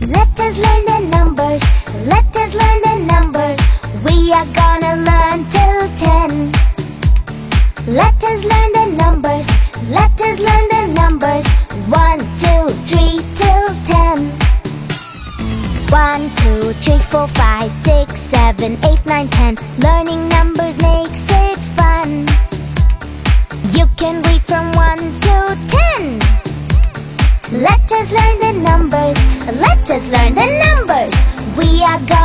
Let us learn the numbers. Let us learn the numbers. We are gonna learn till 10. Let us learn the numbers. Let us learn the numbers. 1, 2, 3 till 10. 1, 2, 3, 4, 5, 6, 7, 8, 9, 10. Learning numbers makes it fun. You can read from 1 to 10. Let us learn the numbers. Let us learn the numbers. We are